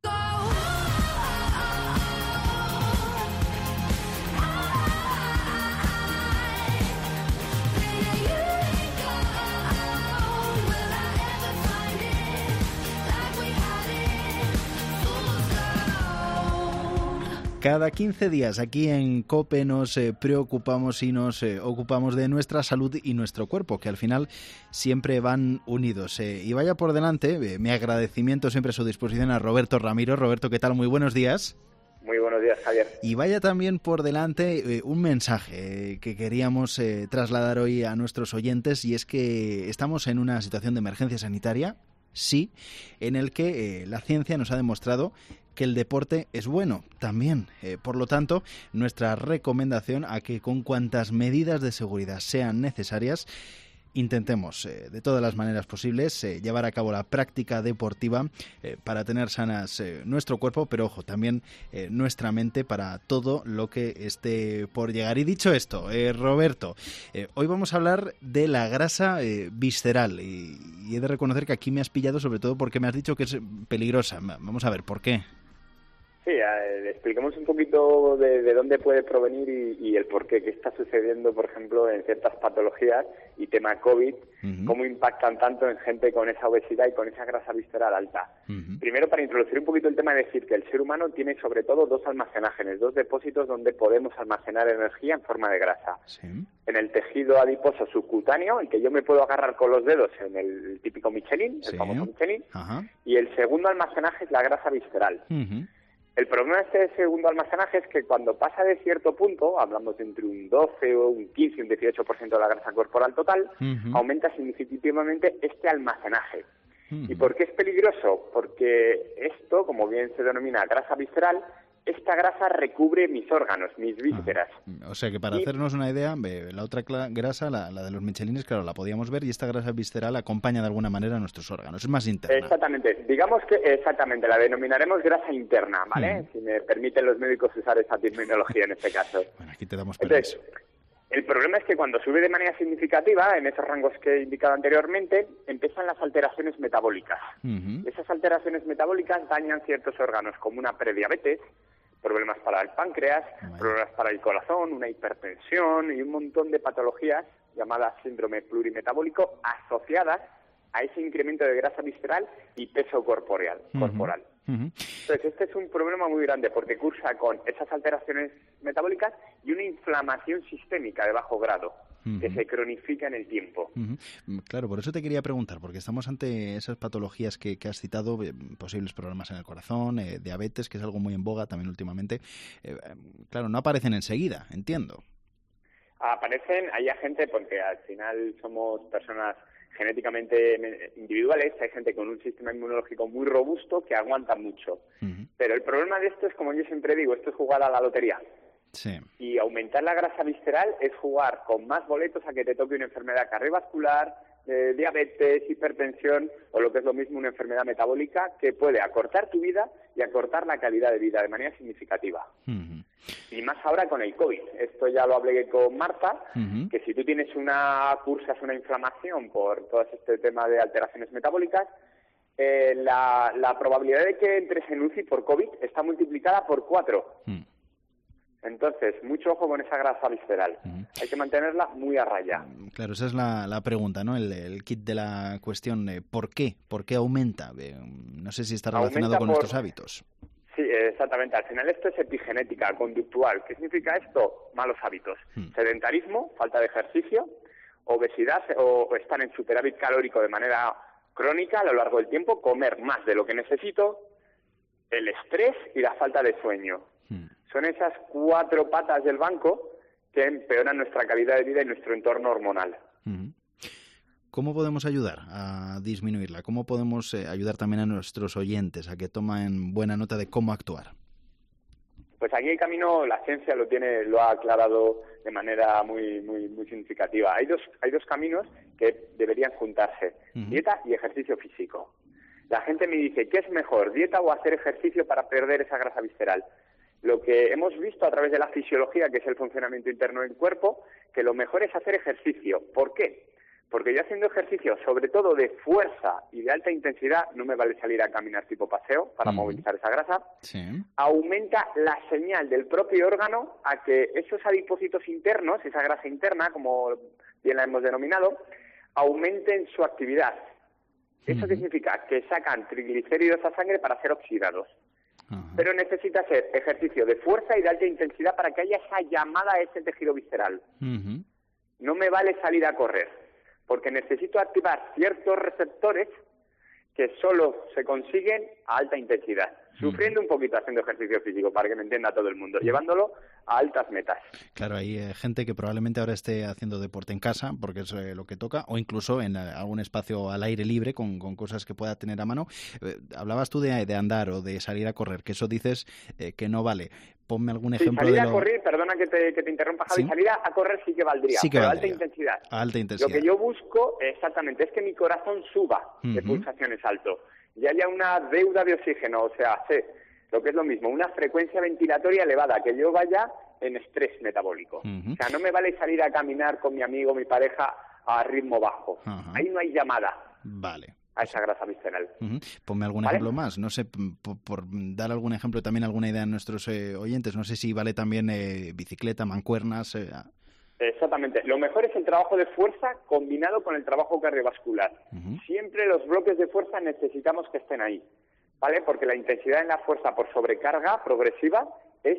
Cada 15 días aquí en COPE nos preocupamos y nos ocupamos de nuestra salud y nuestro cuerpo, que al final siempre van unidos. Y vaya por delante, mi agradecimiento siempre a su disposición a Roberto Ramiro. Roberto, ¿qué tal? Muy buenos días. Muy buenos días, Javier. Y vaya también por delante un mensaje que queríamos trasladar hoy a nuestros oyentes, y es que estamos en una situación de emergencia sanitaria, sí, en el que la ciencia nos ha demostrado que el deporte es bueno también. Por lo tanto, nuestra recomendación a que con cuantas medidas de seguridad sean necesarias, intentemos de todas las maneras posibles llevar a cabo la práctica deportiva para tener sanas nuestro cuerpo, pero ojo, también nuestra mente para todo lo que esté por llegar. Y dicho esto, Roberto, hoy vamos a hablar de la grasa visceral, y he de reconocer que aquí me has pillado sobre todo porque me has dicho que es peligrosa. Vamos a ver, ¿por qué? Sí, expliquemos un poquito de dónde puede provenir y el por qué está sucediendo, por ejemplo, en ciertas patologías y tema COVID, cómo impactan tanto en gente con esa obesidad y con esa grasa visceral alta. Primero, para introducir un poquito el tema, decir que el ser humano tiene sobre todo 2 almacenajes, 2 depósitos donde podemos almacenar energía en forma de grasa. Sí. En el tejido adiposo subcutáneo, el que yo me puedo agarrar con los dedos, en el típico Michelin, el famoso Michelin, y el segundo almacenaje es la grasa visceral. El problema de este segundo almacenaje es que cuando pasa de cierto punto, hablamos de entre un 12 o un 15 o un 18% de la grasa corporal total, aumenta significativamente este almacenaje. ¿Y por qué es peligroso? Porque esto, como bien se denomina grasa visceral, esta grasa recubre mis órganos, mis vísceras. O sea que para hacernos una idea, la otra grasa, la de los michelines, claro, la podíamos ver, y esta grasa visceral acompaña de alguna manera a nuestros órganos, es más interna. Exactamente, digamos que exactamente, la denominaremos grasa interna, ¿vale? Si me permiten los médicos usar esa terminología en este caso. Bueno, aquí te damos permiso. Entonces, el problema es que cuando sube de manera significativa, en esos rangos que he indicado anteriormente, empiezan las alteraciones metabólicas. Esas alteraciones metabólicas dañan ciertos órganos, como una prediabetes, problemas para el páncreas, problemas para el corazón, una hipertensión y un montón de patologías llamadas síndrome plurimetabólico asociadas a ese incremento de grasa visceral y peso corporal. Entonces, este es un problema muy grande porque cursa con esas alteraciones metabólicas y una inflamación sistémica de bajo grado que se cronifica en el tiempo. Claro, por eso te quería preguntar, porque estamos ante esas patologías que has citado, posibles problemas en el corazón, diabetes, que es algo muy en boga también últimamente. Claro, no aparecen enseguida, entiendo. Aparecen, hay gente, porque al final somos personas genéticamente individuales, hay gente con un sistema inmunológico muy robusto que aguanta mucho. Pero el problema de esto es, como yo siempre digo, esto es jugar a la lotería. Sí. Y aumentar la grasa visceral es jugar con más boletos a que te toque una enfermedad cardiovascular, diabetes, hipertensión o lo que es lo mismo una enfermedad metabólica que puede acortar tu vida y acortar la calidad de vida de manera significativa. Y más ahora con el COVID. Esto ya lo hablé con Marta, que si tú tienes cursas una inflamación por todo este tema de alteraciones metabólicas, la probabilidad de que entres en UCI por COVID está multiplicada por 4. Entonces, mucho ojo con esa grasa visceral. Hay que mantenerla muy a raya. Claro, esa es la pregunta, ¿no? El kit de la cuestión, ¿por qué? ¿Por qué aumenta? No sé si está relacionado con nuestros hábitos. Sí, exactamente. Al final esto es epigenética, conductual. ¿Qué significa esto? Malos hábitos. Sedentarismo, falta de ejercicio, obesidad o estar en superávit calórico de manera crónica a lo largo del tiempo, comer más de lo que necesito, el estrés y la falta de sueño. Son esas 4 patas del banco que empeoran nuestra calidad de vida y nuestro entorno hormonal. ¿Cómo podemos ayudar a disminuirla? ¿Cómo podemos ayudar también a nuestros oyentes a que tomen buena nota de cómo actuar? Pues aquí el camino, la ciencia lo ha aclarado de manera muy significativa. Hay dos caminos que deberían juntarse, dieta y ejercicio físico. La gente me dice, ¿qué es mejor, dieta o hacer ejercicio para perder esa grasa visceral? Lo que hemos visto a través de la fisiología, que es el funcionamiento interno del cuerpo, que lo mejor es hacer ejercicio. ¿Por qué? Porque yo haciendo ejercicio, sobre todo de fuerza y de alta intensidad, no me vale salir a caminar tipo paseo para movilizar esa grasa, aumenta la señal del propio órgano a que esos adipocitos internos, esa grasa interna, como bien la hemos denominado, aumenten su actividad. ¿Eso qué significa? Que sacan triglicéridos a sangre para ser oxidados. Pero necesita hacer ejercicio de fuerza y de alta intensidad para que haya esa llamada a ese tejido visceral. No me vale salir a correr, porque necesito activar ciertos receptores que solo se consiguen a alta intensidad, sufriendo un poquito haciendo ejercicio físico, para que me entienda todo el mundo, llevándolo a altas metas. Claro, hay gente que probablemente ahora esté haciendo deporte en casa, porque es lo que toca, o incluso en algún espacio al aire libre con cosas que pueda tener a mano. Hablabas tú de andar o de salir a correr, que eso dices que no vale. Ponme algún ejemplo salir de a correr, perdona que te interrumpa, Javi, salir a correr sí que valdría, sí que pero valdría. A alta intensidad. A alta intensidad. Lo que yo busco, exactamente, es que mi corazón suba de pulsaciones alto y haya una deuda de oxígeno, o sea, lo que es lo mismo, una frecuencia ventilatoria elevada, que yo vaya en estrés metabólico. O sea, no me vale salir a caminar con mi amigo, mi pareja, a ritmo bajo. Ahí no hay llamada. Vale. A esa grasa visceral. Ponme algún ejemplo más, no sé, por dar algún ejemplo, también alguna idea a nuestros oyentes, no sé si vale también bicicleta, mancuernas. Exactamente, lo mejor es el trabajo de fuerza combinado con el trabajo cardiovascular. Siempre los bloques de fuerza necesitamos que estén ahí, ¿vale? Porque la intensidad en la fuerza por sobrecarga progresiva es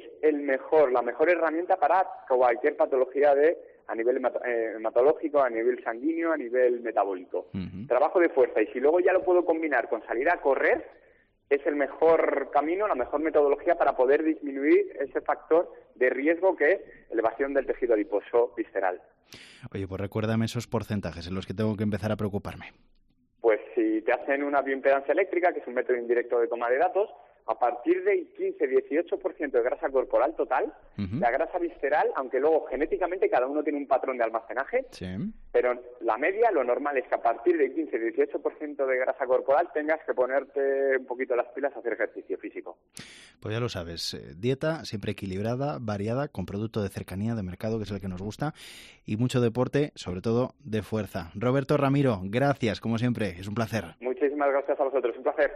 la mejor herramienta para cualquier patología a nivel hematológico, a nivel sanguíneo, a nivel metabólico. Trabajo de fuerza, y si luego ya lo puedo combinar con salir a correr, es el mejor camino, la mejor metodología para poder disminuir ese factor de riesgo que es elevación del tejido adiposo visceral. Oye, pues recuérdame esos porcentajes en los que tengo que empezar a preocuparme. Pues si te hacen una bioimpedancia eléctrica, que es un método indirecto de toma de datos, a partir del 15-18% de grasa corporal total, la grasa visceral, aunque luego genéticamente cada uno tiene un patrón de almacenaje, pero la media, lo normal es que a partir del 15-18% de grasa corporal tengas que ponerte un poquito las pilas a hacer ejercicio físico. Pues ya lo sabes, dieta siempre equilibrada, variada, con producto de cercanía, de mercado, que es el que nos gusta, y mucho deporte, sobre todo de fuerza. Roberto Ramiro, gracias, como siempre, es un placer. Muchísimas gracias a vosotros, un placer.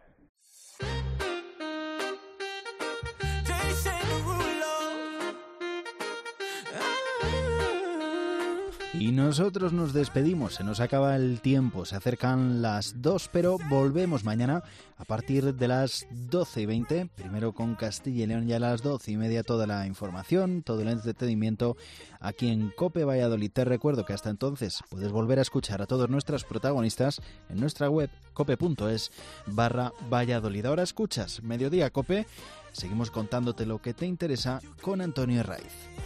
Y nosotros nos despedimos, se nos acaba el tiempo, se acercan las 2, pero volvemos mañana a partir de las 12:20, primero con Castilla y León, y a las 12:30 toda la información, todo el entretenimiento aquí en COPE Valladolid. Te recuerdo que hasta entonces puedes volver a escuchar a todos nuestros protagonistas en nuestra web cope.es/Valladolid. Ahora escuchas Mediodía COPE, seguimos contándote lo que te interesa con Antonio Herraiz.